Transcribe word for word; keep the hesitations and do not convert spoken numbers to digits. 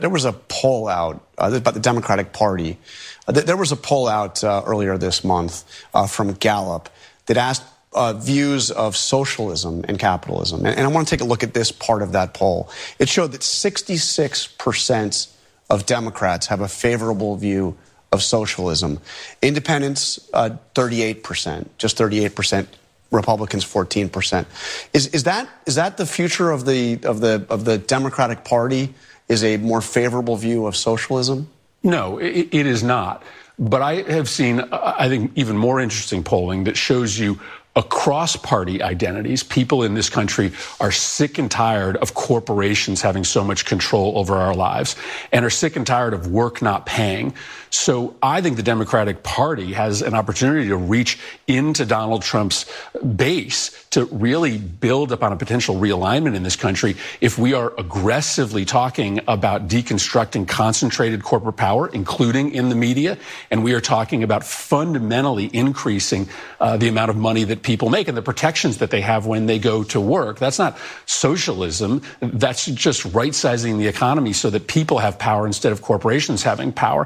There was a poll out uh, about the Democratic Party. Uh, there was a poll out uh, earlier this month uh, from Gallup that asked uh, views of socialism and capitalism. And, and I want to take a look at this part of that poll. It showed that sixty-six percent of Democrats have a favorable view of socialism. Independents, uh, thirty-eight percent, just thirty-eight percent. Republicans, fourteen percent. Is is that is that the future of the of the of the Democratic Party? Is a more favorable view of socialism? No, it, it is not. But I have seen, I think, even more interesting polling that shows you across party identities, people in this country are sick and tired of corporations having so much control over our lives and are sick and tired of work not paying. So I think the Democratic Party has an opportunity to reach into Donald Trump's base to really build upon a potential realignment in this country if we are aggressively talking about deconstructing concentrated corporate power, including in the media, and we are talking about fundamentally increasing uh, the amount of money that people make and the protections that they have when they go to work. That's not socialism. That's just right-sizing the economy so that people have power instead of corporations having power.